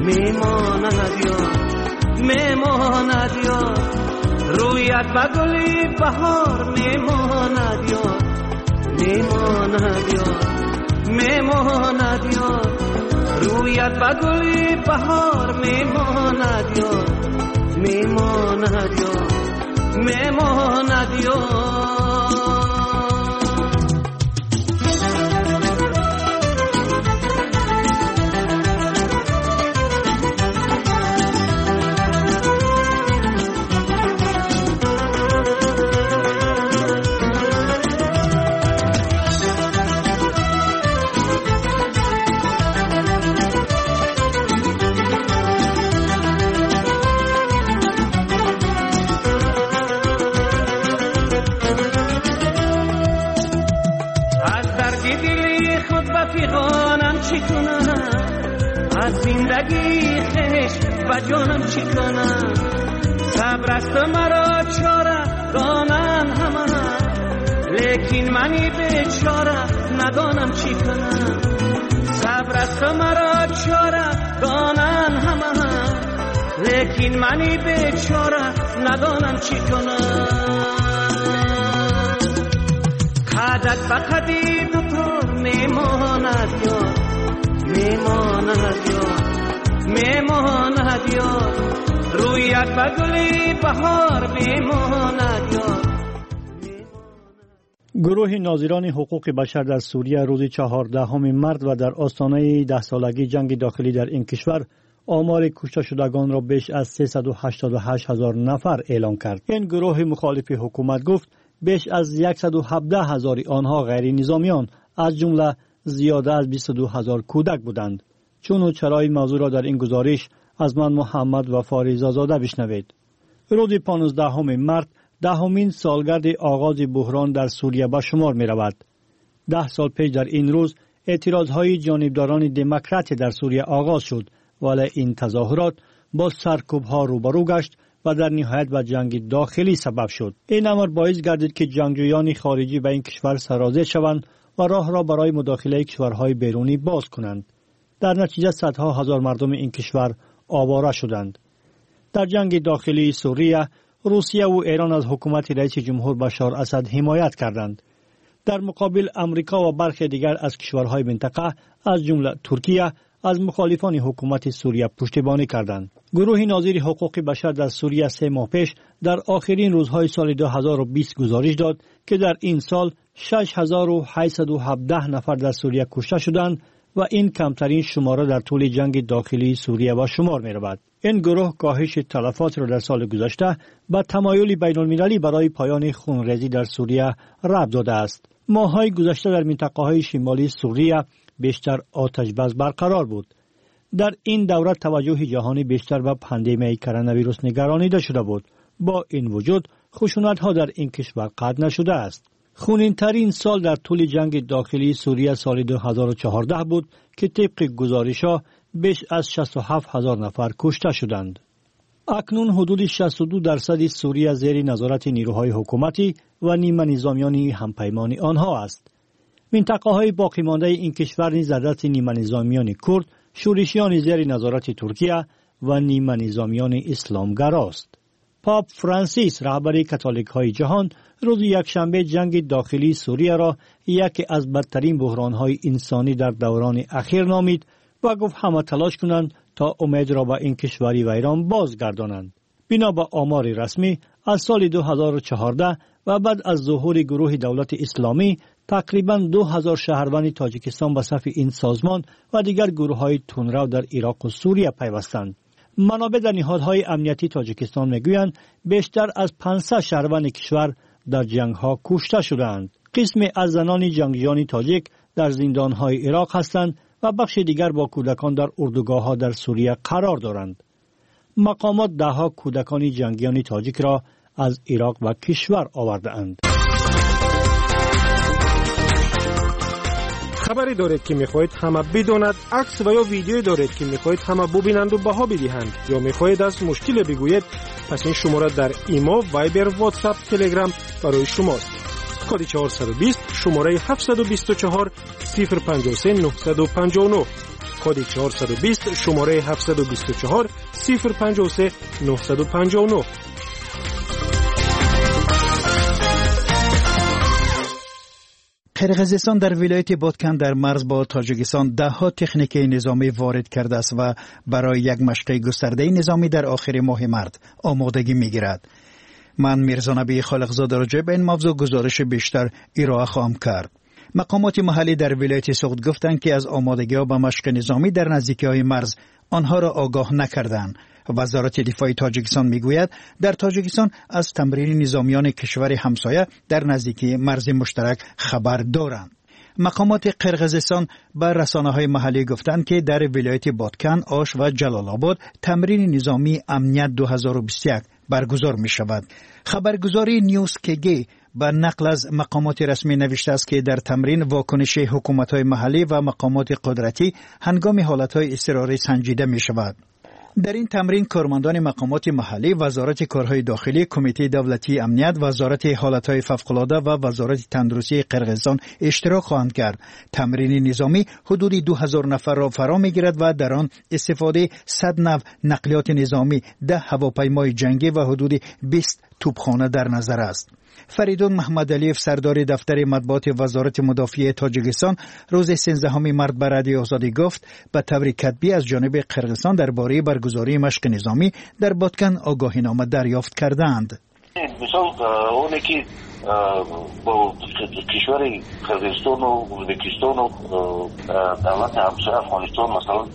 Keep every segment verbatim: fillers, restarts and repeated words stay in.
میماند یاد میماند یاد رویت به گلی بهار میماند یاد میماند یاد میماند یاد رویت به گلی بهار میماند یاد میماند یاد میماند یاد از زندگی خش و جانم چی کنم صبر است مرا چاره دانم همه لیکن منی بیچاره ندانم چی کنم صبر است مرا چاره دانم همه لیکن منی بیچاره ندانم چی کنم قدت فقدی دوتار میماند یاد میماند یاد میماند یاد رویت به گلی بهار میماند یاد. گروه ناظران حقوق بشر در سوریه روز چهاردهم مارس و در آستانه ده سالگی جنگ داخلی در این کشور آمار کشته شدگان را بیش از سیصد و هشتاد و هشت هزار نفر اعلام کرد. این گروه مخالف حکومت گفت بیش از صد و هفده هزار آنها غیر نظامیان از جمله زیاده از بیست و دو هزار کودک بودند. چون چرای موضوع را در این گزارش از من محمد و فاریزه زاده بشنوید. روز پانزدهم مارس دهمین سالگرد آغاز بحران در سوریه به شمار می رود. ده سال پیش در این روز اعتراضهای جانبداران دموکرات در سوریه آغاز شد ولی این تظاهرات با سرکوبها روبرو گشت و در نهایت به جنگ داخلی سبب شد. این امر باعث گردید که جنگجویان خارجی به این کشور سرازیر شوند و راه را برای مداخله کشورهای بیرونی باز کنند. در نتیجه صدها هزار مردم این کشور آواره شدند. در جنگ داخلی سوریه روسیه و ایران از حکومت رئیس جمهور بشار اسد حمایت کردند. در مقابل امریکا و برخی دیگر از کشورهای منطقه از جمله ترکیه از مخالفان حکومت سوریه پشتیبانی کردند. گروه ناظر حقوق بشر در سوریه سه ماه پیش در آخرین روزهای سال دو هزار و بیست گزارش داد که در این سال شش هزار و هشتصد و هفده نفر در سوریه کشته شدند و این کمترین شماره در طول جنگ داخلی سوریه به شمار می رود. این گروه کاهش تلفات را در سال گذشته به تمایل بین المللی برای پایان خونریزی در سوریه ربط داده است. ماه‌های گذشته در منطقه‌های شمالی سوریه بیشتر آتش بس برقرار بود. در این دوره توجه جهانی بیشتر به پاندمی کرونا ویروس نگرانیده شده بود. با این وجود خشونت‌ها در این کشور قطع نشده است. خونین‌ترین سال در طول جنگ داخلی سوریه سال دو هزار و چهارده بود که طبق گزارش‌ها بیش از شصت و هفت هزار نفر کشته شدند. اکنون حدود شصت و دو درصد سوریه زیر نظارت نیروهای حکومتی و نیمه نظامیان همپیمان آنها است. منطقه‌های باقی مانده این کشور نیز در دست نیمه نظامیان کرد، شورشیان زیر نظارت ترکیه و نیمه نظامیان اسلامگراست. پاپ فرانسیس رهبر کاتولیک‌های جهان روز یکشنبه جنگ داخلی سوریه را یکی از بدترین بحران‌های انسانی در دوران اخیر نامید و گفت همه تلاش کنند تا امید را به این کشوری و ایران بازگردانند. بنا به آمار رسمی از سال دو هزار و چهارده و بعد از ظهور گروه دولت اسلامی تقریباً دو هزار شهروند تاجیکستان به صف این سازمان و دیگر گروه‌های تندرو در عراق و سوریه پیوستند. منابع در نهادهای امنیتی تاجیکستان میگویند بیشتر از پانصد شهروند کشور در جنگ‌ها کشته شدند. قسمی از زنان جنگجویان تاجیک در زندان‌های عراق هستند و بخش دیگر با کودکان در اردوگاه‌ها در سوریه قرار دارند. مقامات ده‌ها کودکان جنگیان تاجیک را از عراق و کشور آورده‌اند. خبری دارید که میخواهید همه بداند، عکس و یا ویدیویی دارید که میخواهید همه ببینند و بها بدهند یا میخواهید از مشکل بگویید، پس این شماره در ایمو، وایبر، واتساپ، تلگرام برای شماست. کد چهارصد و بیست شماره هفتصد و بیست و چهار صفر پنجاه و سه نهصد و پنجاه و نه. کد چهارصد و بیست شماره هفتصد و بیست و چهار صفر پنج سه نه پنج نه. قرقیزستان در ولایت بادکن در مرز با تاجیکستان ده ها تکنیک نظامی وارد کرده است و برای یک مشق گسترده نظامی در آخر ماه مارس آمادگی می‌گیرد. من میرزا نبی خالقزاده راجع به این موضوع گزارش بیشتر ارائه خواهم کرد. مقامات محلی در ولایت سوخت گفتند که از آمادگی‌ها به مشق نظامی در نزدیکی‌های مرز آنها را آگاه نکردند. وزارت دفاع تاجیکستان میگوید در تاجیکستان از تمرین نظامیان کشور همسایه در نزدیکی مرز مشترک خبر دارند. مقامات قرقیزستان به رسانه‌های محلی گفتند که در ولایت بادکن، آش و جلال آباد تمرین نظامی امنیت دو هزار و بیست و یک برگزار می شود. خبرگزاری نیوز کگی با نقل از مقامات رسمی نوشته است که در تمرین واکنش حکومت‌های محلی و مقامات قدرتی هنگام حالت‌های اضطراری سنجیده می شود. در این تمرین کارمندان مقامات محلی، وزارت کارهای داخلی، کمیته دولتی امنیت، وزارت حالتهای فوق‌العاده و وزارت تندرستی قرقیزستان اشتراک خواهند کرد. تمرین نظامی حدود دو هزار نفر را فرا می‌گیرد و در آن استفاده صد نوع نقلیات نظامی، ده هواپیمای جنگی و حدود بیست توپخانه در نظر است. فریدون محمد علیف سردار دفتر مطبوعات وزارت مدافع تاجیکستان روز سیزدهم مارس به رادیو آزادی گفت به طور کتبی از جانب قرقیزستان درباره برگزاری مشق نظامی در بادکن آگاهینامه دریافت کردند. مثال اونی که با کشور قرقیزستان و ازبکستان و دولت همسایه افغانستان مثلا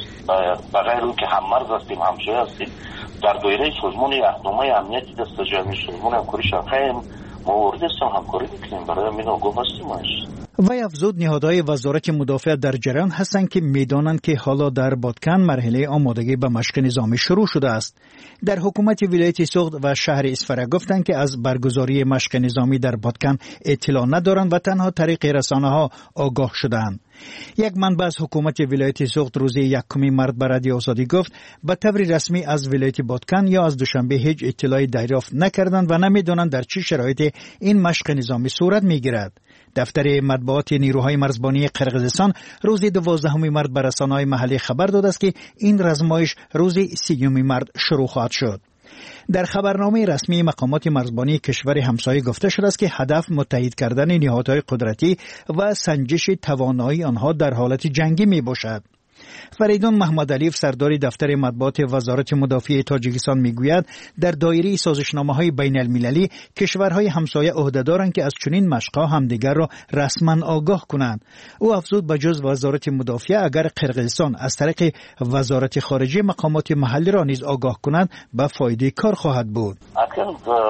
بغیر اون که هم مرز هستیم همسایه هستیم در دایره سازمان اقدامات امنیتی دست جمعی سازمان همکاری شرقی موارد همکاری میکنیم برای من آگاه هستیم. وی افزود نهادهای وزارت مدافع در جریان هستند که میدانند که حالا در بادکن مرحله آمادگی به مشق نظامی شروع شده است. در حکومت ولایت سوخت و شهر اسفره گفتند که از برگزاری مشق نظامی در بادکن اطلاع ندارند و تنها طریق رسانه‌ها آگاه شدند. یک منبع از حکومت ولایت سوخت روز یکم مارس به رادیو آزادی گفت به طور رسمی از ولایت بادکن یا از دوشنبه هیچ اطلاعی دریافت نکردند و نمیدانند در چه شرایطی این مشق نظامی صورت میگیرد. دفتر مطبوعات نیروهای مرزبانی قرقیزستان روز دوازدهم مارس به رسانه‌های محلی خبر داده است که این رزمایش روز سیوم مارس شروع خواهد شد. در خبرنامه رسمی مقامات مرزبانی کشور همسایه گفته شده است که هدف متحد کردن نهادهای قدرتی و سنجش توانایی آنها در حالت جنگی می باشد. فریدون محمد علیف سردار دفتر مطبوعات وزارت مدافع تاجیکستان میگوید در دایره سازشنامه‌های بین المللی کشورهای همسایه عهده دارند که از چنین مشق‌ها همدیگر را رسما آگاه کنند. او افزود به جز وزارت مدافع اگر قرقیزستان از طریق وزارت خارجه مقامات محلی را نیز آگاه کنند به فایده کار خواهد بود. اصلا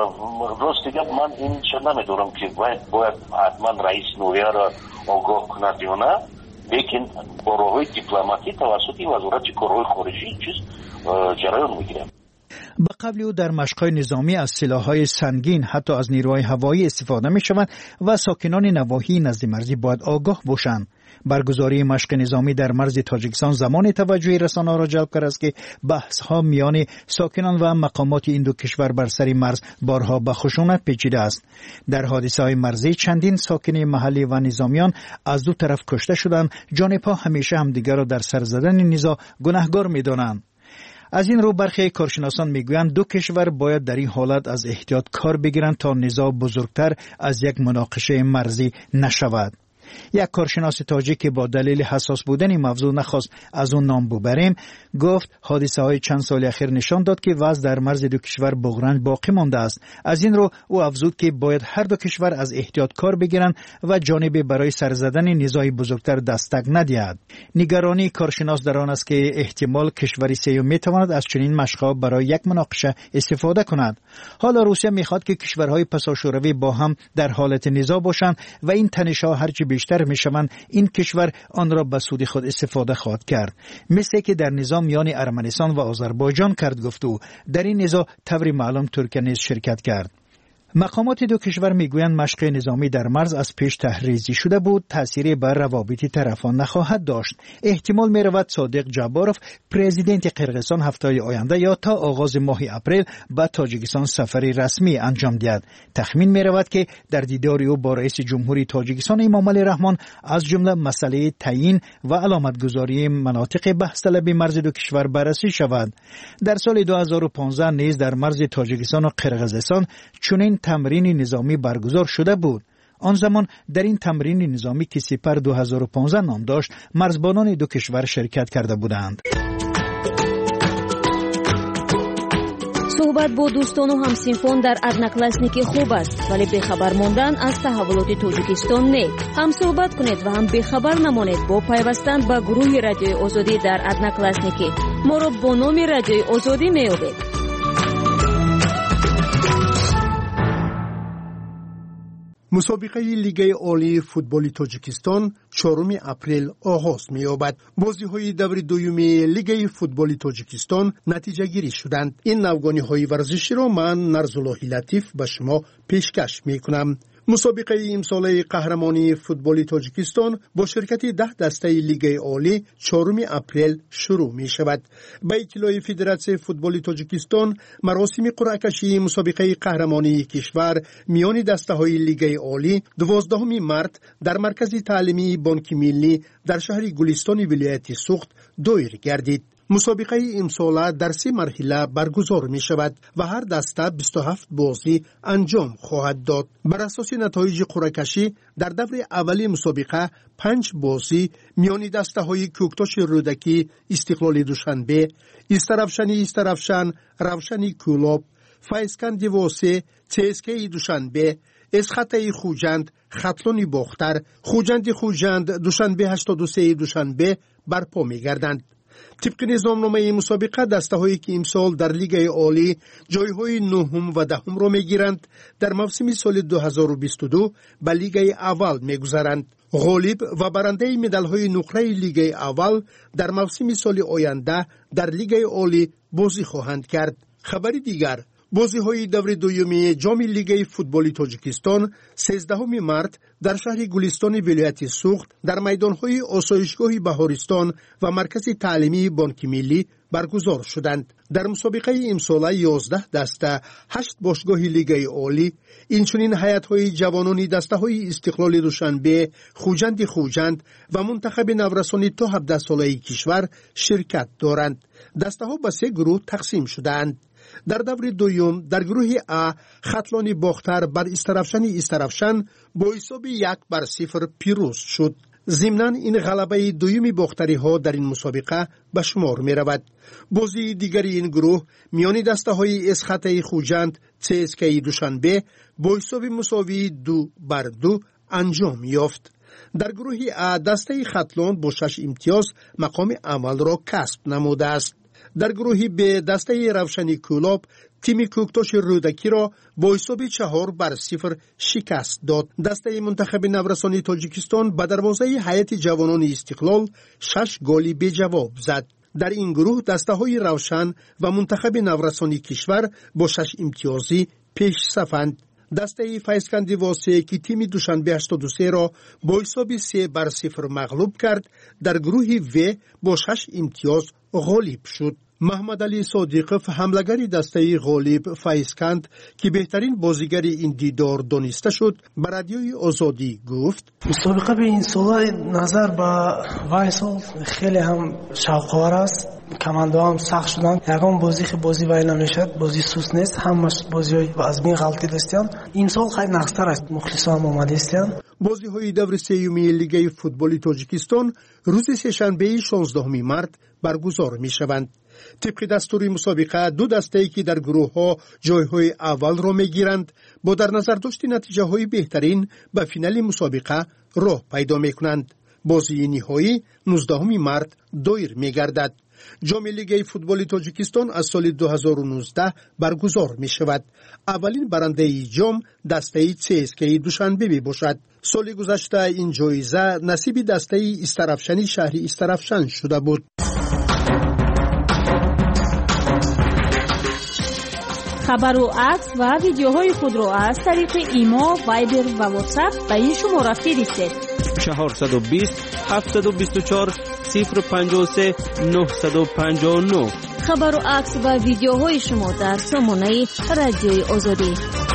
راست دیگه من این چه نمیدونم که باید باید حتما رئیس نویه را آگاه کند یا نه، لیکن با راه‌های دیپلماتی توسط وزارت کارهای خارجی چیز جریان میگیره. به قبل او در مشق‌های نظامی از سلاح‌های سنگین حتی از نیروهای هوایی استفاده می‌شود و ساکنان نواحی نزد مرزی باید آگاه باشند. برگزاری مشق نظامی در مرز تاجیکستان زمان توجه رسانه‌ها را جلب کرده است که بحث‌ها میان ساکنان و مقامات این دو کشور بر سر مرز بارها به خشونت پیچیده است. در حادثه‌های مرزی چندین ساکن محلی و نظامیان از دو طرف کشته شدند. جانب‌ها همیشه همدیگر را در سر زدن نزاع گناهکار می‌دانند. از این رو برخی کارشناسان میگویند دو کشور باید در این حالت از احتیاط کار بگیرند تا نزاع بزرگتر از یک مناقشه مرزی نشود. یک کارشناس تاجیک که با دلیل حساس بودن موضوع نخواست از اون نام ببریم گفت حادثه های چند سال اخیر نشان داد که وضع در مرز دو کشور بغرنج باقی مانده است. از این رو او افزود که باید هر دو کشور از احتیاط کار بگیرند و جانب برای سر زدن نزاع بزرگتر دستک ندهد. نگرانی کارشناس در آن است که احتمال کشوری سوم میتواند از چنین مشق‌ها برای یک مناقشه استفاده کند. حالا روسیه میخواد که کشورهای پساشوروی با هم در حالت نزاع باشند و این تنش‌ها هرچی بیشتر میشوند این کشور آن را به سود خود استفاده خواهد کرد، مثل که در نظام میان ارمنستان و آذربایجان کرد. گفت او در این نزاع طوری معلوم ترکیه نیز شرکت کرد. مقامات دو کشور میگویند مشق نظامی در مرز از پیش تحریزی شده بود، تأثیری بر روابط طرفان نخواهد داشت. احتمال میرود صادق جباروف پرزیدنت قرقیزستان هفته آینده یا تا آغاز ماه اپریل به تاجیکستان سفری رسمی انجام دهد. تخمین میرود که در دیدار او با رئیس جمهوری تاجیکستان امامعلی رحمان از جمله مسئله تعیین و علامتگذاری مناطق بحث طلب مرز دو کشور بررسی شود. در سال دو هزار و پانزده نیز در مرز تاجیکستان و قرقیزستان چنین تمرین نظامی برگزار شده بود. آن زمان در این تمرین نظامی که سپر دو هزار و پانزده نام داشت، مرزبانان دو کشور شرکت کرده بودند. صحبت با دوستان و همسینفون در ادناکلاسنیکی خوب است، ولی بخبر ماندن از تحولات تاجیکستان نه. هم صحبت کنید و هم بخبر نمانید با پیوستن به گروه رادیوی آزادی در ادناکلاسنیکی. ما را با نام رادیوی آزادی می‌یابید. مسابقه لیگ عالی فوتبال تاجیکستان چهارم اپریل آغاز می‌یابد. بازی‌های دور دوم لیگ فوتبال تاجیکستان نتیجه گیری شدند. این نوگانی‌های ورزشی را من نرزالله لطیف به شما پیشکش می‌کنم. مسابقه امسال قهرمانی فوتبال تاجیکستان با شرکت ده دسته لیگ عالی چهارم اپریل شروع می شود. به اطلاع فدراسیون فوتبال تاجیکستان، مراسم قرعه کشی مسابقه قهرمانی کشور میان دسته های لیگ عالی دوازدهم مارس در مرکز تعلیمی بانک ملی در شهر گلستان ولایت سوخت دایر گردید. مسابقه امسال در سه مرحله برگزار می شود و هر دسته بیست و هفت بازی انجام خواهد داد. بر اساس نتایج قرعه کشی در دور اولی مسابقه پنج بازی میان دسته های کوکتاش رودکی استقلال دوشنبه، استرافشانی استرافشان، روشنی کولاب، فایسکند واسه، تسکی دوشنبه، اسخطه خوجند، خطلونی باختر، خوجند خوجند دوشنبه هشتاد و سه دوشنبه برپا می گردند. طبق نظامنامه مسابقه دسته هایی که امسال در لیگ عالی جایهای نهم و دهم را میگیرند در موسم سال دو هزار و بیست و دو به لیگ اول میگذرند. غالب و برنده مدال های نقره لیگ اول در موسم سال آینده در لیگ عالی بازی خواهند کرد. خبری دیگر، بازی های دور دوم جام لیگ فوتبال تاجیکستان سیزدهم مارس در شهر گلستان ولایت سوخت در میدان های آسایشگاه بهارستان و مرکز تعلیمی بانک ملی برگزار شدند. در مسابقه امسال یازده دسته، هشت باشگاه لیگ عالی، اینچنین هیئت های جوانان دسته های استقلال دوشنبه، خوجند خوجند و منتخب نورسان تا هفده ساله کشور شرکت دارند. دسته ها به سه گروه تقسیم شدند. در دور دوم در گروه ا خطلانی باختر بر استرافشان استرافشان با حساب یک بر صفر پیروز شد. ضمناً این غلبه دومی باختری ها در این مسابقه به شمار می رود. بازی دیگری این گروه میان دسته های اسخطه خوجند تسکی دوشنبه با حساب مساوی دو بر دو انجام یافت. در گروه ا دسته خطلان با شش امتیاز مقام اول را کسب نموده است. در گروه ب دسته روشنی کولاب تیم کوکتاش رودکی را با حساب چهار بر صفر شکست داد. دسته منتخب نورسان تاجیکستان به دروازه هیئت جوانان استقلال شش گل به جواب زد. در این گروه دسته های روشن و منتخب نورسانی کشور با شش امتیازی پیش صفند. دسته فایسکند واسه که تیم دوشنبه هشتاد و سه را با حساب سه بر صفر مغلوب کرد در گروه و با شش امتیاز غالب شد. محمد علی صادقов حملگری دسته غالب فایسکند که بهترین بازیگر این دیدار دانسته شد به رادیوی آزادی گفت: مسابقه به این سال نظر به وایسال خیلی هم شوق‌آور است. کماندا هم سخت شدن. یکم بازی که بازی وای نمیشد، بازی سوس نیست، همش بازی از بین غلطی داشتن. این سال خیلی نقصتر است. مخلصا هم اومده هستند. بازی های دور سوم لیگ فوتبال تاجیکستان روز سه‌شنبه شانزدهم مارس برگزار می شوند. طبق دستور مسابقه دو دسته که در گروه ها جای های اول را می گیرند با در نظر داشت نتیجه های بهترین به فینال مسابقه راه پیدا می کنند. بازی نهایی نوزدهم مارس دایر می گردد. جام لیگ فوتبال تاجیکستان از سال دو هزار و نوزده برگزار می شود. اولین برنده جام دسته تسکی دوشنبه می باشد. سال گذشته این جایزه نصیب دسته استرافشانی شهر استرافشان شده بود. خبر و عکس و ویدیوهای خود را از طریق ایما، وایبر و واتساپ به این شماره فرستید. چهارصد و بیست هفتصد و بیست و چهار صفر پنجاه و سه نهصد و پنجاه و نه. خبر و عکس و ویدیوهای شما در سامانه رادیوی آزادی.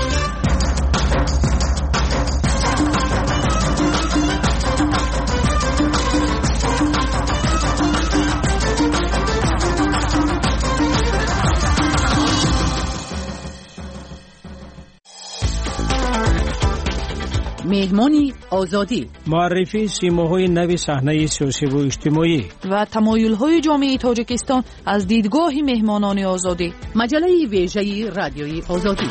مهمانی آزادی، معرفی سیماهای نوی صحنه سیاسی و اجتماعی و تمایل‌های جامعه تاجیکستان از دیدگاه مهمانان آزادی. مجله ویژه رادیوی آزادی.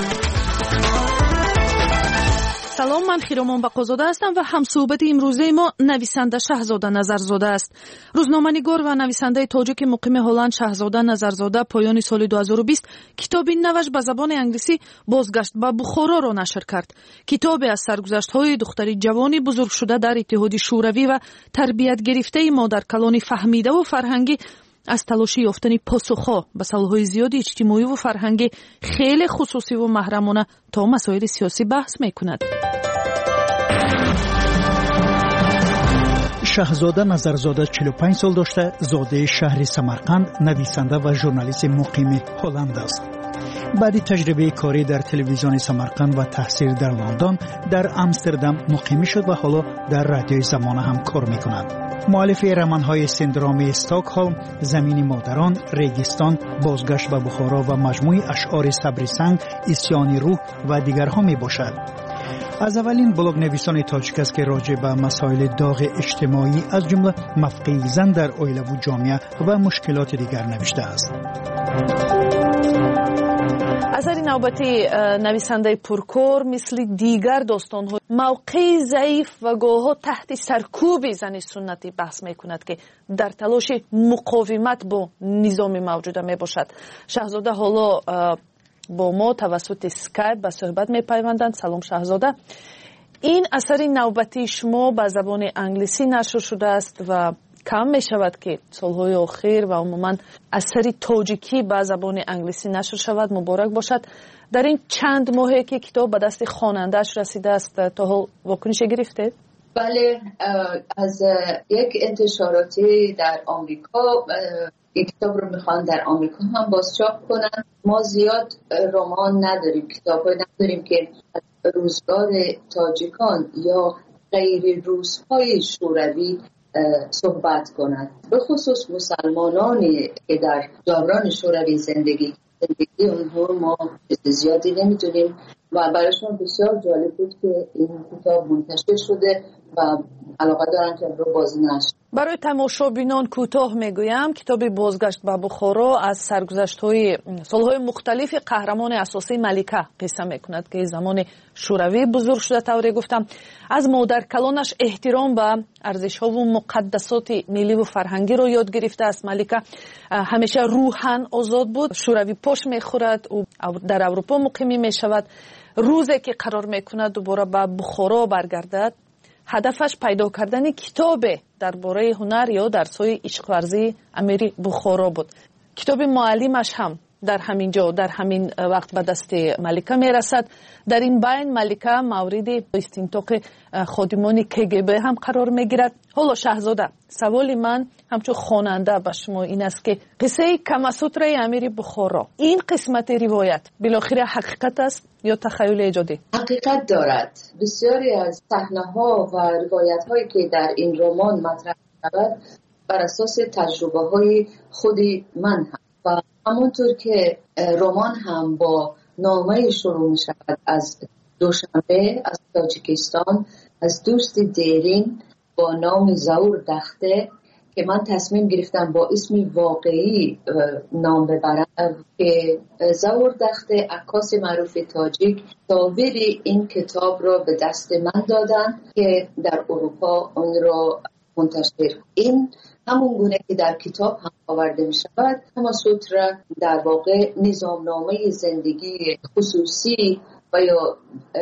سلام، من خیرامان بقازاده هستم و همصحبت امروزه ما نویسنده شهزاده نظرزاده است. روزنامه‌نگار و نویسنده تاجیک مقیم هلند شهزاده نظرزاده پایان سال دو هزار و بیست کتابی نوش به زبان انگلیسی بازگشت به بخارا را نشر کرد. کتابی از سرگذشت‌های دختری جوانی بزرگ شده در اتحاد شوروی و تربیت گرفته ما در کلان فهمیده و فرهنگی از تلاشی یافتن پاسخ‌ها به سوال‌های زیادی اجتماعی و فرهنگی خیلی خصوصی و محرمانه تا مسائل سیاسی بحث می‌کند. شهزاده نظرزاده چهل و پنج سال داشته، زاده شهر سمرقند، نویسنده و ژورنالیست مقیم هلند است. بعد تجربه کاری در تلویزیون سمرقند و تحصیل در لندن، در امستردام مقیم شد و حالا در رادیوی زمانه هم کار می‌کند. مؤلف رمان‌های سندرام استکهلم، زمین مادران، ریگستان، بازگشت به بخارا و مجموعه اشعار صبر سنگ، اسیان روح و دیگرها میباشد. از اولین بلاگ نویسان تاجیک است که راجع به مسائل داغ اجتماعی از جمله موقع زن در عائله و جامعه و مشکلات دیگر نوشته است. اثر نوبتی نویسنده پرکار مثل دیگر داستان‌ها موقع ضعیف و گاه‌ها تحت سرکوب زن سنتی بحث می‌کند که در تلاش مقاومت با نظام موجود میباشد. شهزاده حالا با ما توسط اسکایپ به صحبت می‌پیوندند. سلام شهزاده. این اثر نوبتی شما به زبان انگلیسی نشر شده است و کم می شود که سالهای آخر و عموما اثر تاجیکی به زبان انگلیسی نشر شود. مبارک باشد. در این چند ماهی که کتاب به دست خواننده‌اش رسیده است تا حال واکنش گرفته؟ بله، از یک انتشاراتی در آمریکا یک کتاب رو میخوان در آمریکا هم بازچاپ کنن. ما زیاد رمان نداریم، کتاب‌های نداریم که روزگار تاجیکان یا غیر روزهای شوروی صحبت کنند. به خصوص مسلمانانی که در دوران شوروی زندگی زندگی اونها ما زیادی نمیدونیم و برایشون بسیار جالب بود که این کتاب منتشر شده و علاقه دارن که رو بازی نشر. برای تماشابینان کوتاه میگویم کتاب بازگشت به بخارا از سرگذشت‌های سالهای مختلف قهرمان اساسی ملکه قصه میکند که زمان شوروی بزرگ شده. طوری گفتم از مادر کلانش احترام به ارزش‌ها و مقدسات ملی و فرهنگی رو یاد گرفته است. ملکه همیشه روحاً آزاد بود. شوروی پاش میخورد و در اروپا مقیم میشود. روزی که قرار میکند دوباره به بخارا برگردد، هدفش پیدا کردن کتاب درباره هنر یا درس‌های عشق ورزی امیر بخارا بود. کتاب معلمش هم در همین جا در همین وقت به دست ملکه میرسد. در این بین ملکه مورد استنطاق خادمان کگب هم قرار میگیرد. حالا شهزاده، سوال من همچون خواننده به شما این است که قصه کماسوتر امیر بخارا، این قسمت روایت بالاخره حقیقت است یا تخیل ایجادی؟ حقیقت دارد. بسیاری از صحنه‌ها و روایت‌هایی که در این رمان مطرح شود بر اساس تجربه‌های خود من هم و همونطور که رمان هم با نامه شروع می شود از دوشنبه از تاجیکستان، از دوست دیرین با نام زاور دخته که من تصمیم گرفتم با اسم واقعی نام ببرم که زاور دخته عکاس معروف تاجیک تاویر این کتاب را به دست من دادن که در اروپا اون را منتشر. این همون گونه که در کتاب هم آورده می شود. کماسوتر در واقع نظامنامه زندگی خصوصی و یا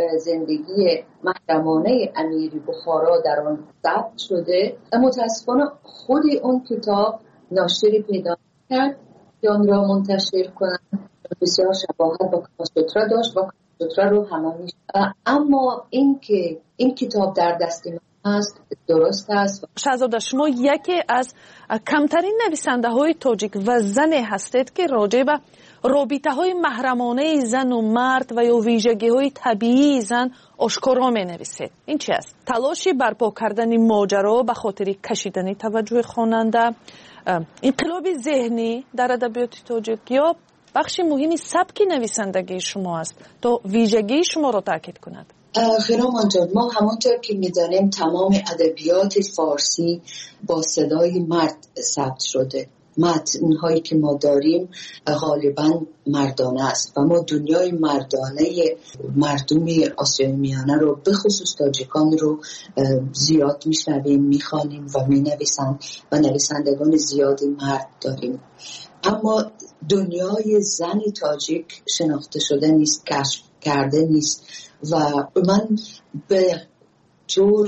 زندگی محرمانه امیر بخارا در آن ثبت شده. متاسفانه خود اون کتاب ناشری پیدا کرد که آن را منتشر کنند. بسیار شباهت با کاماسوترا داشت و کاماسوترا رو همه میشه. اما این که این کتاب در دست من هست درست است. شهزاده شما یکی از کمترین نویسنده های تاجیک و زن هستید که راجع به رابطه های محرمانه زن و مرد و یا ویژگی های طبیعی زن آشکارا می نویسید. این چی است؟ تلاشی برپا کردن ماجرا به خاطر کشیدن توجه خواننده، انقلاب ذهنی در ادبیات تاجیک یا بخش مهمی سبک نویسندگی شما است تا ویژگی شما را تاکید کند؟ خیرامان جان، ما همانطور که می‌دانیم تمام ادبیات فارسی با صدای مرد ثبت شده. متن‌هایی که ما داریم غالباً مردانه است و ما دنیای مردانه مردم آسیای میانه رو به خصوص تاجیکان رو زیاد میشنویم، میخوانیم و مینویسند و نویسندگان زیادی مرد داریم. اما دنیای زن تاجیک شناخته شده نیست، کشف کرده نیست و من به طور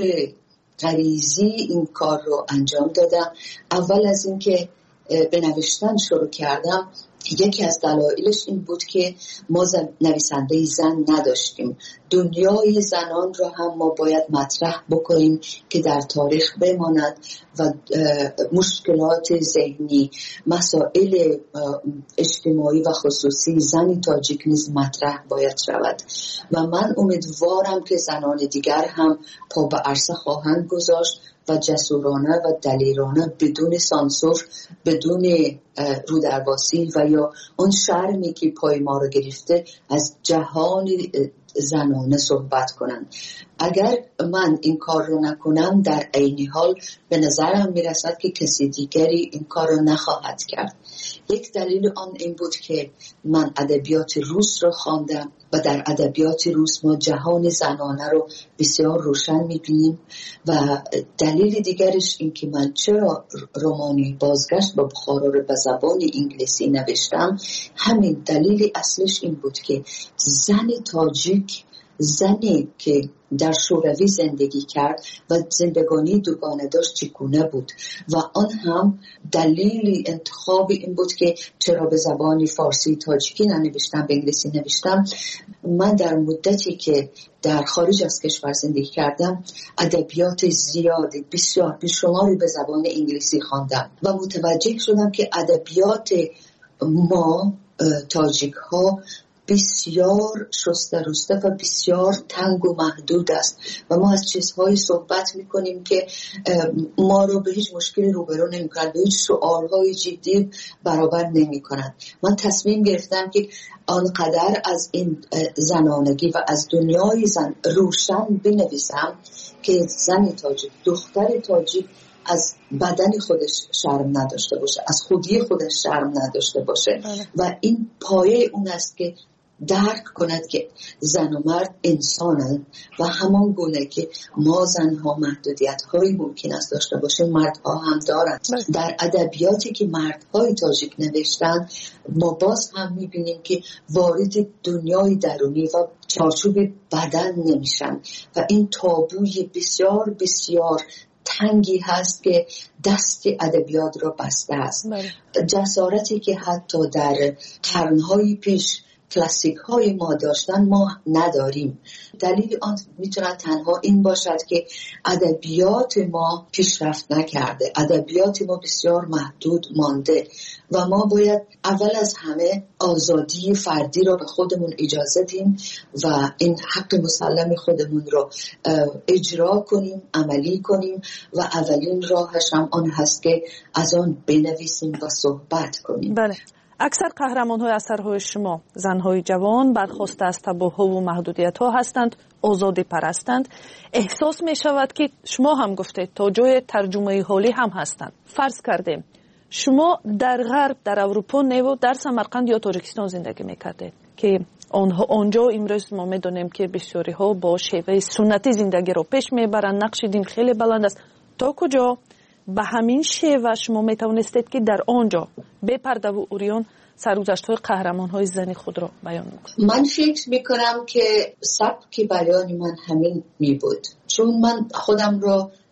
غریزی این کار رو انجام دادم. اول از اینکه به نوشتن شروع کردم، یکی از دلایلش این بود که ما نویسنده زن نداشتیم. دنیای زنان را هم ما باید مطرح بکنیم که در تاریخ بماند و مشکلات ذهنی، مسائل اجتماعی و خصوصی زن تاجیک نیز مطرح باید شود و من امیدوارم که زنان دیگر هم پا به عرصه خواهند گذاشت و جسورانه و دلیرانه بدون سانسور، بدون رودرباسی و یا اون شرمی که پای ما رو گرفته از جهان زنانه صحبت کنند. اگر من این کار رو نکنم در عین حال به نظرم میرسد که کسی دیگری این کار رو نخواهد کرد. یک دلیل آن این بود که من ادبیات روس رو خواندم و در ادبیات روس ما جهان زنانه رو بسیار روشن میبینیم و دلیل دیگرش این که من چرا رمانی بازگشت به بخارا رو به زبان انگلیسی نوشتم، همین دلیل اصلش این بود که زن تاجیک، زنی که در شوروی زندگی کرد و زندگانی دوگانه داشت چگونه بود و آن هم دلیل انتخاب این بود که چرا به زبان فارسی تاجیکی ننوشتم، به انگلیسی نوشتم. من در مدتی که در خارج از کشور زندگی کردم ادبیات زیادی بسیار بیشماری به زبان انگلیسی خواندم و متوجه شدم که ادبیات ما تاجیک ها بسیار شسته رسته و بسیار تنگ و محدود است و ما از چیزهایی صحبت میکنیم که ما رو به هیچ مشکلی روبرو نمیکنند، به هیچ سؤالهای جدی برابر نمیکنند. من تصمیم گرفتم که آنقدر از این زنانگی و از دنیای زن روشن بنویسم که زن تاجیک، دختر تاجیک از بدن خودش شرم نداشته باشه، از خودی خودش شرم نداشته باشه و این پایه اون است که درک کند که زن و مرد انسانند و همان گونه که ما زنها محدودیت هایی ممکن است داشته باشه مردها هم دارند. در ادبیاتی که مردهای تاجیک نوشتن ما باز هم میبینیم که وارد دنیای درونی و چارچوب بدن نمیشن و این تابوی بسیار بسیار تنگی هست که دست ادبیات را بسته است. جسارتی که حتی در قرنهای پیش کلاسیک های ما داشتن ما نداریم. دلیل آن میتونه تنها این باشد که ادبیات ما پیشرفت نکرده، ادبیات ما بسیار محدود مانده و ما باید اول از همه آزادی فردی را به خودمون اجازه دیم و این حق مسلم خودمون را اجرا کنیم، عملی کنیم و اولین راهش هم آن هست که از آن بنویسیم و صحبت کنیم. بله. اکثر قهرمان‌های اثرهای شما زن‌های جوان برخواسته از تابوها و محدودیت‌ها هستند، آزادی پرستند. احساس می‌شود که شما هم گفتید تا جای ترجمه حالی هم هستند. فرض کردیم شما در غرب، در اروپا و در سمرقند یا تاجیکستان زندگی می‌کردید که آنها آنجا امروز ما می‌دانیم که بسیاری‌ها با شیوه سنتی زندگی رو پیش می‌برند. نقش دین خیلی بلند است. تا کجا به همین شیوه شما میتوانستید که در آنجا به پرده و اوریان سرگذشت‌های قهرمان‌های زنی خود را بیان کنید؟ من فکر میکنم که سبک بیان من همین می بود، چون من خودم را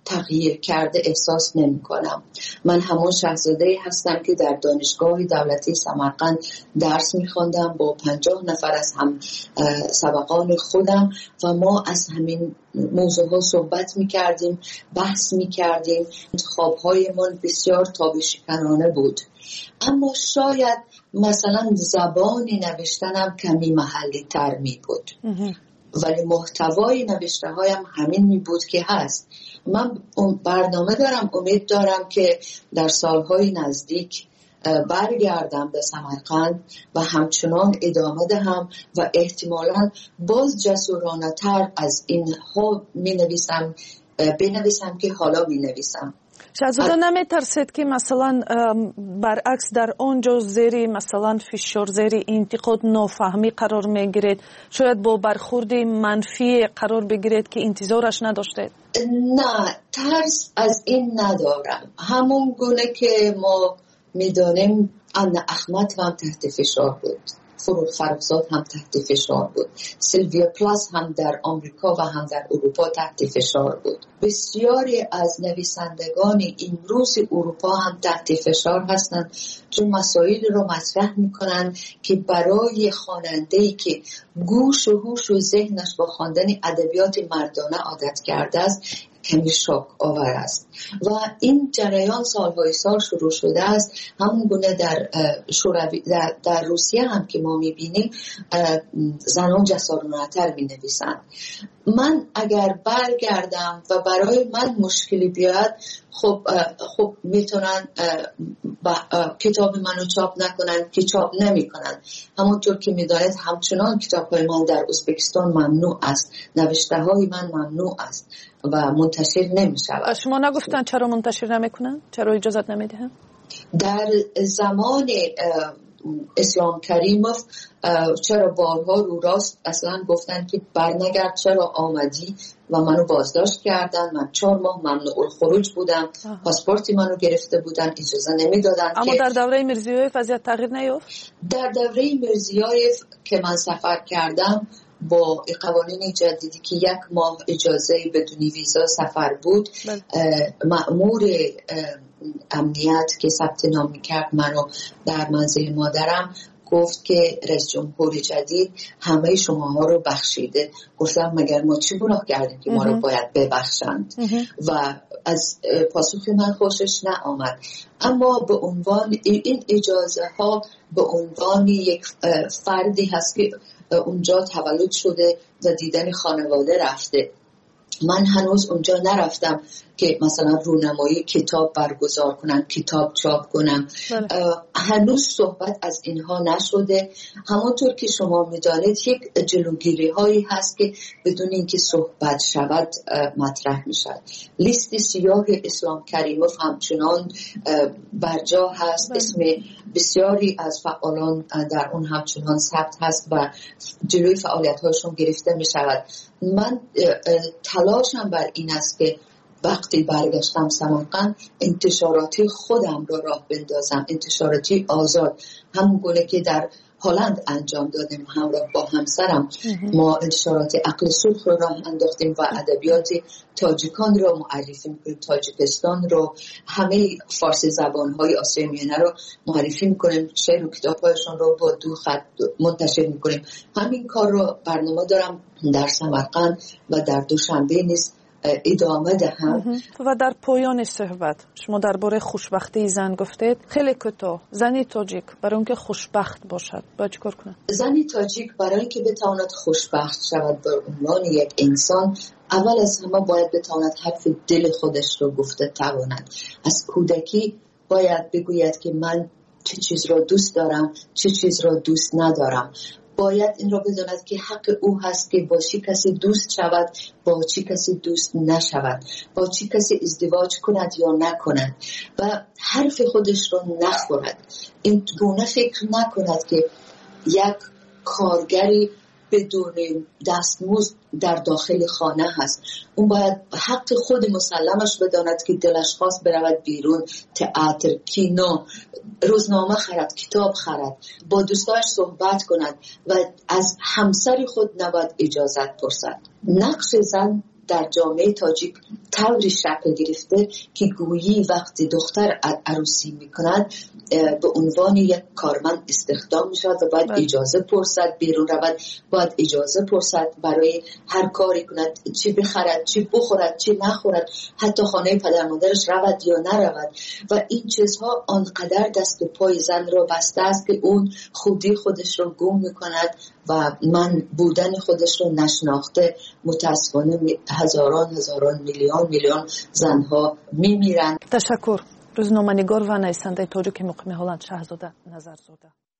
تغییر کرده احساس نمی کنم. من همون شاهزاده هستم که در دانشگاه دولتی سمرقند درس می خوندم با پنجاه نفر از هم سبقان خودم و ما از همین موضوع ها صحبت می کردیم، بحث می کردیم. انتخاب های من بسیار تابشکنانه بود، اما شاید مثلا زبان نوشتنم کمی محلی تر می بود، ولی محتوای نوشته هایم همین می بود که هست. من برنامه دارم، امید دارم که در سالهای نزدیک برگردم به سمرقند و همچنان ادامه دهم و احتمالاً باز جسورانه تر از این ها می نویسم بنویسم که حالا می نویسم. شاهزاده نمیترسید که مثلا برعکس در آنجا زیری مثلا فشار، زیری انتقاد، نافهمی قرار میگیرید، شاید با برخورد منفی قرار بگیرید که انتظارش نداشتید؟ نه، ترس از این ندارم. همون گونه که ما میدانیم ان احمد هم تحت فشار بود، فروغ فرخزاد هم تحت فشار بود، سیلویا پلاس هم در آمریکا و هم در اروپا تحت فشار بود. بسیاری از نویسندگان امروز اروپا هم تحت فشار هستند چون مسائل رو مطرح میکنن که برای خواننده‌ای که گوش و هوش و ذهنش با خواندن ادبیات مردانه عادت کرده است کمی شوک آور است و این جریان سالهای سال شروع شده است. همون گونه در شوروی در, در روسیه هم که ما میبینیم زنان جسارانه‌تر مینویسند. من اگر برگردم و برای من مشکلی بیاد، خب خب میتونن کتاب منو چاپ نکنن که چاپ نمیکنن. همونطور که میدانید همچنان کتاب‌های من در ازبکستان ممنوع است، نوشته های من ممنوع است و منتشر نمیشود. شما نگفتن چرا منتشر نمیکنن؟ چرا اجازت نمیدهن؟ در زمان اسلام کریموف چرا بارها رو راست اصلا گفتن که برنگرد، چرا آمدی و منو بازداشت کردن. من چهار ماه ممنوع الخروج بودم، پاسپورتی منو گرفته بودن، اجازه نمیدادن. اما در دوره میرزیویف وضعیت تغییر نیافت؟ در دوره میرزیویف که من سفر کردم با قوانین جدیدی که یک ماه اجازه بدون ویزا سفر بود، مأمور امنیت که ثبت نام میکرد منو در منزل مادرم گفت که رئیس جمهور جدید همه شماها رو بخشیده. گفتم مگر ما چی گناه کردیم که ما رو باید ببخشند؟ و از پاسخ من خوشش نآمد. اما به عنوان این اجازه ها به عنوان یک فردی هست که اونجا تولد شده و دیدن خانواده رفته. من هنوز اونجا نرفتم که مثلا رونمایی کتاب برگزار کنم، کتاب چاپ کنم. هنوز صحبت از اینها نشده. همونطور که شما میدانید یک جلوگیری هایی هست که بدون اینکه صحبت شود مطرح میشد. لیست سیاه اسلام کریموف همچنان برجا هست، اسم بسیاری از فعالان در اون همچنان ثبت هست و جلوی فعالیت هاشون گرفته میشود. من تلاشم بر این است که وقتی برگشتم سمرقند انتشاراتی خودم رو راه بندازم، انتشاراتی آزاد، همون گونه که در هلند انجام دادیم همراه با همسرم. ما انتشارات عقل سرخ رو راه انداختیم و ادبیات تاجیکان رو معرفی میکنیم، تاجیکستان رو، همه فارسی زبانهای آسیای میانه رو معرفی میکنیم، شعر و کتابهایشان رو با دو خط منتشر میکنیم. همین کار رو برنامه دارم در سمرقند و در دوشنبه نیز ادامه دهم. و در پایان صحبت شما درباره خوشبختی زن گفتید. خیلی کوتاه، زنی تاجیک برای اینکه خوشبخت باشد باید چیکار کنه؟ زنی تاجیک برای اینکه بتواند خوشبخت شود به عنوان یک انسان، اول از همه باید بتواند حرف دل خودش رو گفته تواند. از کودکی باید بگوید که من چه چیز را دوست دارم، چه چیز را دوست ندارم. باید این را بداند که حق او هست که با چی کسی دوست شود، با چی کسی دوست نشود، با چی کسی ازدواج کند یا نکند و حرف خودش را نخورد. این گونه فکر نکند که یک کارگری بدون دستمزد در داخل خانه هست. اون باید حق خود مسلمش بداند که دلش خواست برود بیرون، تئاتر، کینو، روزنامه خرد، کتاب خرد، با دوستاش صحبت کند و از همسر خود نباید اجازت پرسد. نقش زن در جامعه تاجیک طوری شکل گرفته که گویی وقتی دختر عروسی میکند به عنوان یک کارمند استخدام میشود و باید اجازه پرسد بیرون رود، باید اجازه پرسد برای هر کاری کند، چی بخرد، چی بخورد، چی نخورد، حتی خانه پدر مادرش رود یا نرود. و این چیزها آنقدر دست پای زن را بسته است که اون خودی خودش رو گم میکند و من بودن خودش رو نشناخته متاسفانه هزاران هزاران میلیون میلیون زنها میمیرند. تشکر. روزنامه‌نگار و نویسنده تاجیک مقیم هلند شهزاده نظرزاده.